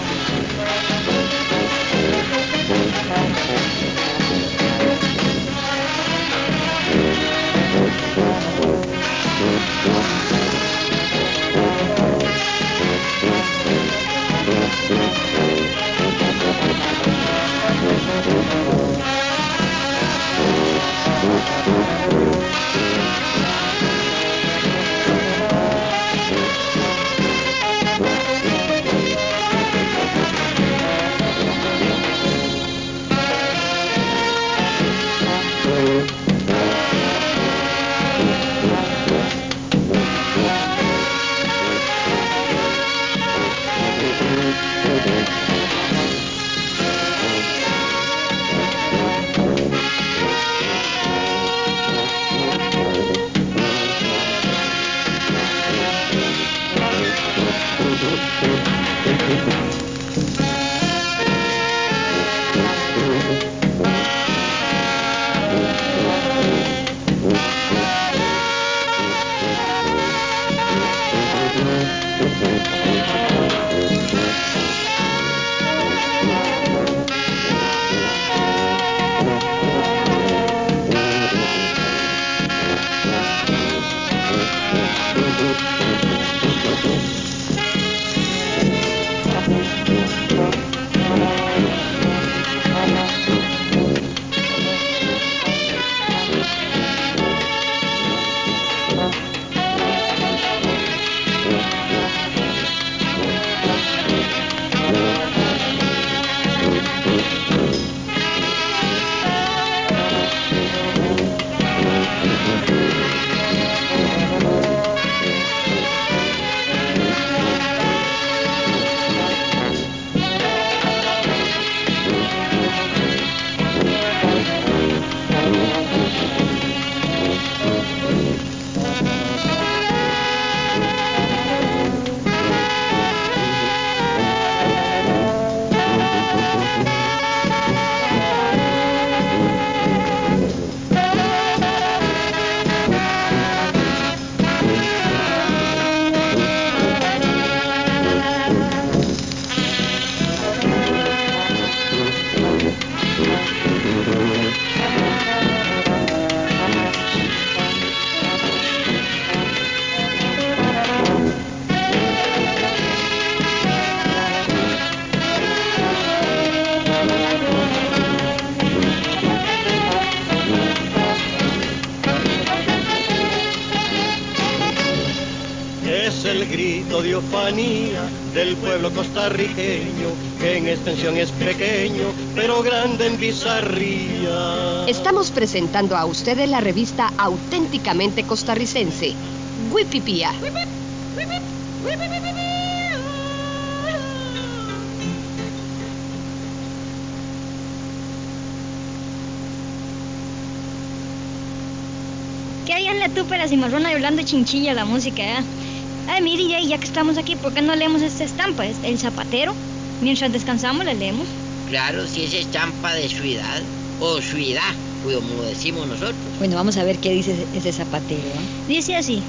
Jovencito de Ufanía, del pueblo costarriqueño, que en extensión es pequeño, pero grande en bizarría. Estamos presentando a ustedes la revista auténticamente costarricense, Wipipía. ¿Qué hay en la túpera cimarrona y hablando chinchilla la música, eh? Ay, mire, ya que estamos aquí, ¿por qué no leemos esta estampa? Es El Zapatero. Mientras descansamos, la leemos. Claro, si es estampa de su edad, o su edad, como decimos nosotros. Bueno, vamos a ver qué dice ese zapatero, ¿eh? Dice así.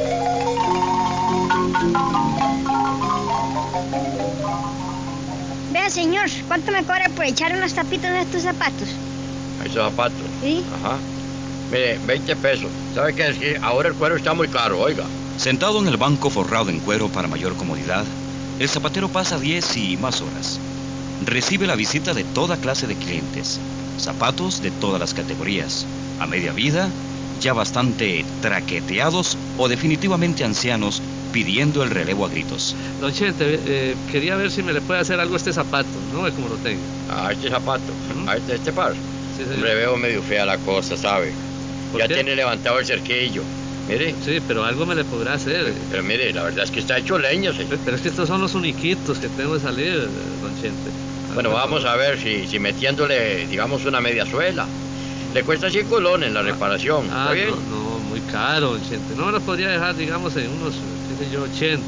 Vea, señor, ¿cuánto me cobra por echar unas tapitas a estos zapatos? ¿Esos zapatos? Sí. Ajá. Mire, 20 pesos. ¿Sabe qué? Es que ahora el cuero está muy caro, oiga. Sentado en el banco forrado en cuero para mayor comodidad, el zapatero pasa 10 y más horas. Recibe la visita de toda clase de clientes, zapatos de todas las categorías, a media vida, ya bastante traqueteados o definitivamente ancianos, pidiendo el relevo a gritos. Don Chente, quería ver si me le puede hacer algo a este zapato, no ve cómo lo tengo. A este zapato, a este par. Sí, señor. Hombre, veo medio fea la cosa, ¿sabe? Ya qué? tiene levantado el cerquillo. Mire. Sí, pero algo me le podrá hacer. Pero mire, la verdad es que está hecho leña, señor. Pero es que estos son los uniquitos que tengo de salir, don Chente. Bueno, vamos a ver si metiéndole, digamos, una media suela. Le cuesta 100 colones la reparación. ¿Está bien? No, muy caro, don Chente. No me lo podría dejar, digamos, en unos, qué sé yo, 80.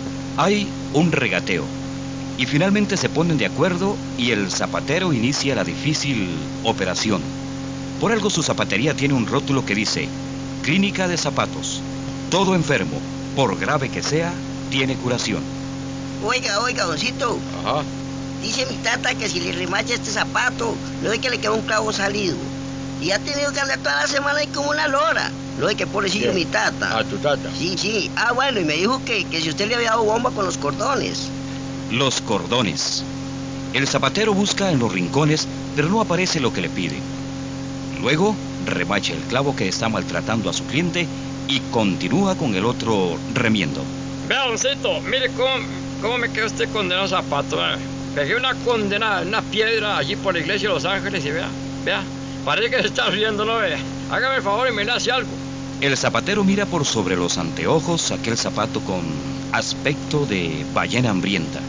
Hay un regateo. Y finalmente se ponen de acuerdo y el zapatero inicia la difícil operación. Por algo su zapatería tiene un rótulo que dice: Clínica de zapatos. Todo enfermo, por grave que sea, tiene curación. Oiga, doncito. Ajá. Dice mi tata que si le remacha este zapato, no es que le queda un clavo salido. Y ha tenido que andar toda la semana ahí como una lora. No es que pobrecillo mi tata. ¿A tu tata? Sí. Ah, bueno, y me dijo que si usted le había dado bomba con los cordones. Los cordones. El zapatero busca en los rincones, pero no aparece lo que le pide. Luego, remacha el clavo que está maltratando a su cliente y continúa con el otro remiendo. Vea, doncito, mire cómo me quedó este condenado zapato. Pegué una piedra allí por la iglesia de Los Ángeles y vea, parece que se está riendo, ¿no ve? Hágame el favor y me le hace algo. El zapatero mira por sobre los anteojos aquel zapato con aspecto de ballena hambrienta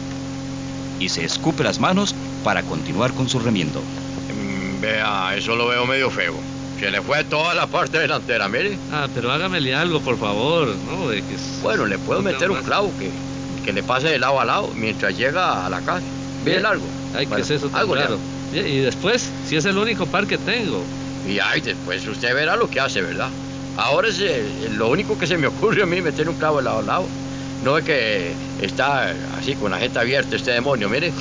y se escupe las manos para continuar con su remiendo. Vea, eso lo veo medio feo. Se le fue toda la parte delantera, mire. Pero hágamele algo, por favor, ¿no? Bueno, le puedo meter un clavo que le pase de lado a lado mientras llega a la casa. Bien largo. Ay, ¿qué es eso tan raro? Y después, si es el único par que tengo. Y después usted verá lo que hace, ¿verdad? Ahora es lo único que se me ocurre a mí, meter un clavo de lado a lado. No es que está así con la jeta abierta este demonio, mire.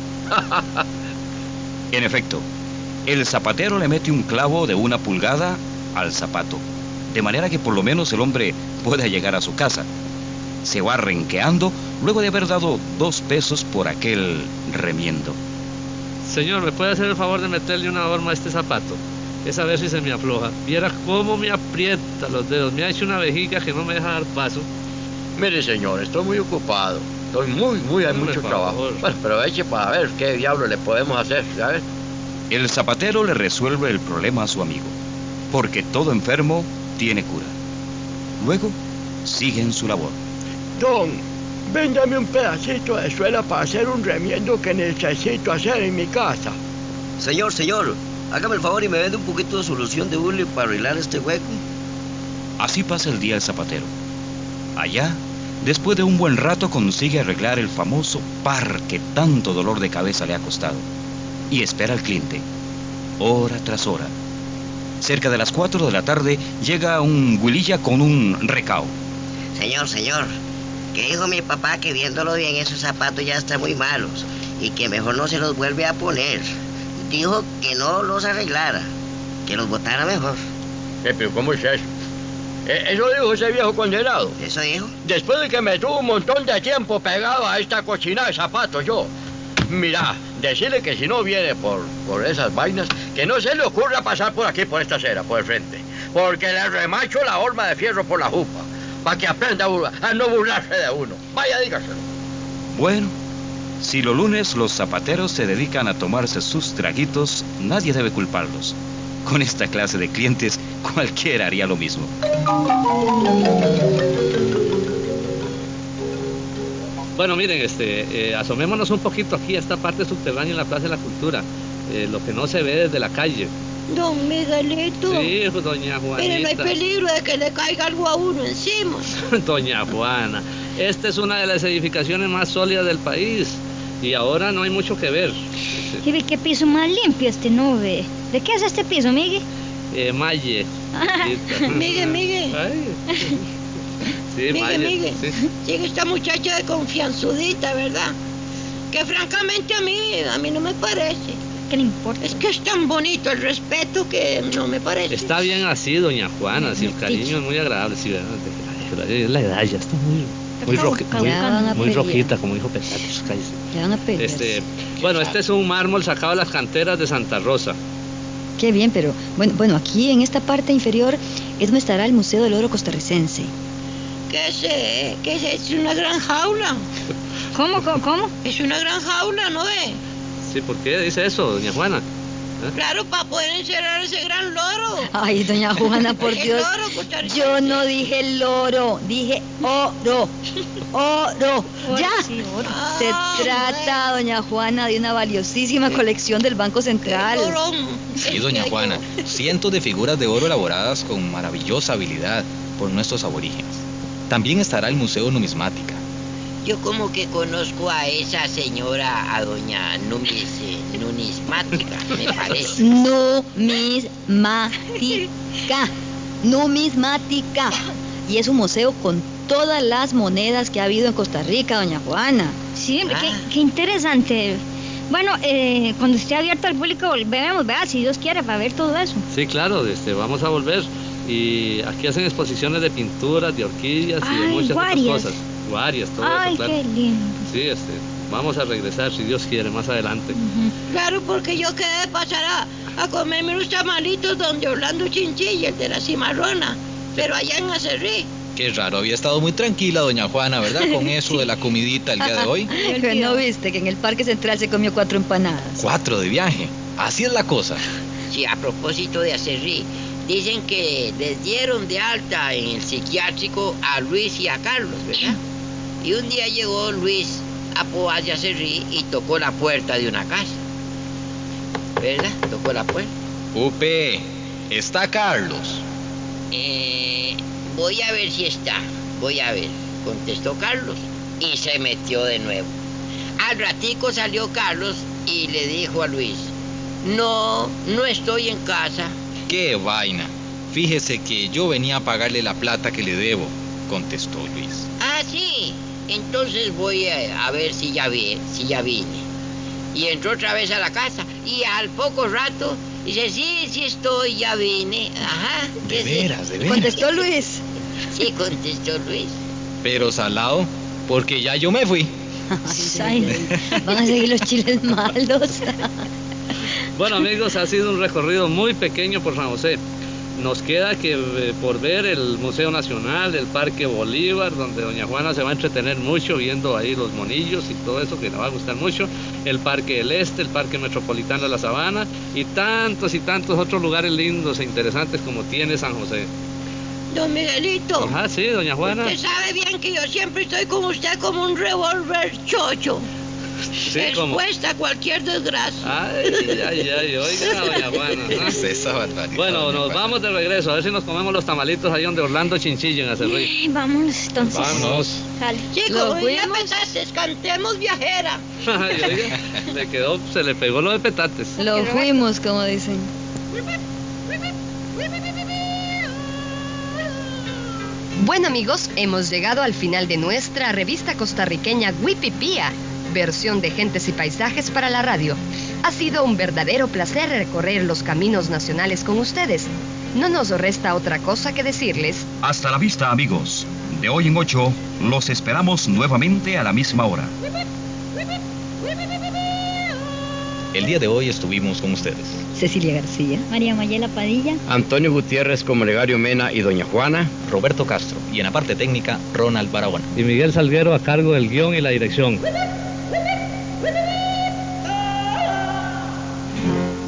En efecto, el zapatero le mete un clavo de 1 pulgada al zapato, de manera que por lo menos el hombre pueda llegar a su casa. Se va renqueando luego de haber dado 2 pesos por aquel remiendo. Señor, ¿me puede hacer el favor de meterle una horma a este zapato? Es a ver si se me afloja. Viera cómo me aprieta los dedos. Me ha hecho una vejiga que no me deja dar paso. Mire, señor, estoy muy ocupado. Hay mucho trabajo. Bueno, pero eche para ver qué diablo le podemos hacer, ¿sabes? El zapatero le resuelve el problema a su amigo, porque todo enfermo tiene cura. Luego, sigue en su labor. Don, véndame un pedacito de suela para hacer un remiendo que necesito hacer en mi casa. Señor, hágame el favor y me vende un poquito de solución de hule para arreglar este hueco. Así pasa el día el zapatero. Allá, después de un buen rato, consigue arreglar el famoso par que tanto dolor de cabeza le ha costado. Y espera al cliente, hora tras hora. Cerca de las 4 de la tarde llega un huililla con un recao. Señor, que dijo mi papá que viéndolo bien esos zapatos ya están muy malos y que mejor no se los vuelve a poner. Dijo que no los arreglara, que los botara mejor. ¿Pero cómo es eso? ¿Eso dijo ese viejo condenado? ¿Eso dijo? Después de que me tuvo un montón de tiempo pegado a esta cochina de zapatos, yo... Mira, decirle que si no viene por esas vainas, que no se le ocurra pasar por aquí, por esta acera, por el frente. Porque le remacho la horma de fierro por la jupa. para que aprenda a no burlarse de uno. Vaya, dígaselo. Bueno, si los lunes los zapateros se dedican a tomarse sus traguitos, nadie debe culparlos. Con esta clase de clientes, cualquiera haría lo mismo. Bueno, miren, asomémonos un poquito aquí a esta parte subterránea en la Plaza de la Cultura. Lo que no se ve desde la calle. Don Miguelito. Sí, doña Juanita. Pero no hay peligro de que le caiga algo a uno encima. Doña Juana, esta es una de las edificaciones más sólidas del país. Y ahora no hay mucho que ver. ¿Y ve qué piso más limpio no ve? ¿De qué es este piso, Miguel? Malle. Miguel. Ay. Sí, Malle. Miguel. Sí. Sigue esta muchacha de confianzudita, ¿verdad? Que francamente a mí no me parece. ¿Qué le importa? Es que es tan bonito el respeto que no me parece. Está bien así, doña Juana, si el cariño es muy agradable, sí, ¿verdad? La edad ya está muy rojita, como dijo Petatos. Ya van a pelear. Bueno, este es un mármol sacado de las canteras de Santa Rosa. Qué bien, pero bueno, aquí en esta parte inferior es donde estará el Museo del Oro Costarricense. ¿Qué es? ¿Es una gran jaula? ¿Cómo? Es una gran jaula, ¿no ve? Sí, ¿por qué dice eso, doña Juana? Claro, para poder encerrar ese gran loro. Ay, doña Juana, por El Dios. loro costarricense. Yo no dije loro, dije oro. Ya. Sí, oro. Se trata, doña Juana, de una valiosísima colección del Banco Central. Sí, doña Juana, cientos de figuras de oro elaboradas con maravillosa habilidad por nuestros aborígenes. También estará el Museo Numismática. Yo como que conozco a esa señora, a doña Numismática, me parece. Numismática. Y es un museo con todas las monedas que ha habido en Costa Rica, doña Juana. Sí, qué interesante. Bueno, cuando esté abierto al público volveremos, ¿verdad? Si Dios quiere, para ver todo eso. Sí, claro, vamos a volver. Y aquí hacen exposiciones de pinturas, de orquídeas y de muchas otras cosas. Varias, todo eso, claro. Qué lindo. Sí, vamos a regresar, si Dios quiere, más adelante. Claro, porque yo quedé de pasar a comerme unos tamalitos donde Orlando Chinchilla, el de la cimarrona, pero allá en Acerrí. Qué raro, había estado muy tranquila doña Juana, ¿verdad? Con eso de la comidita el día de hoy. ¿No viste que en el Parque Central se comió 4 empanadas? 4 de viaje, así es la cosa. Sí, a propósito de Acerrí, dicen que les dieron de alta en el psiquiátrico a Luis y a Carlos, ¿verdad? Y un día llegó Luis a Poás de Acerrí y tocó la puerta de una casa. ¿Verdad? Tocó la puerta. Upe, ¿está Carlos? Voy a ver si está. Voy a ver. Contestó Carlos y se metió de nuevo. Al ratico salió Carlos y le dijo a Luis: no estoy en casa. ¡Qué vaina! Fíjese que yo venía a pagarle la plata que le debo, contestó Luis. Ah, sí. Entonces voy a ver si ya vine. Y entró otra vez a la casa y al poco rato dice: sí estoy, ya vine. Ajá. ¿De veras? Contestó Luis. Sí, contestó Luis. Pero salado, porque ya yo me fui. Ay, van a seguir los chiles malos. Bueno, amigos, ha sido un recorrido muy pequeño por San José. Nos queda por ver el Museo Nacional, el Parque Bolívar, donde doña Juana se va a entretener mucho viendo ahí los monillos y todo eso, que le va a gustar mucho. El Parque del Este, el Parque Metropolitano de la Sabana y tantos otros lugares lindos e interesantes como tiene San José. Don Miguelito. Ajá, sí, doña Juana. Usted sabe bien que yo siempre estoy con usted como un revólver chocho. Sí, expuesta a cualquier desgracia. Ay, oiga, doña Juana. ¿No? Esa barbaridad. Bueno, nos vamos de regreso, a ver si nos comemos los tamalitos ahí donde Orlando Chinchilla en Acerrí. Vámonos, entonces. Vámonos. Chicos, ya petates, cantemos viajera. Ay, oiga, se le pegó lo de petates. Lo fuimos, como dicen. Bueno, amigos, hemos llegado al final de nuestra revista costarriqueña Wipipía, versión de gentes y paisajes para la radio. Ha sido un verdadero placer recorrer los caminos nacionales con ustedes. No nos resta otra cosa que decirles: hasta la vista, amigos. De hoy en 8, los esperamos nuevamente a la misma hora. El día de hoy estuvimos con ustedes Cecilia García. María Mayela Padilla. Antonio Gutiérrez como Legario Mena y doña Juana. Roberto Castro. Y en la parte técnica, Ronald Barahona. Y Miguel Salguero a cargo del guión y la dirección.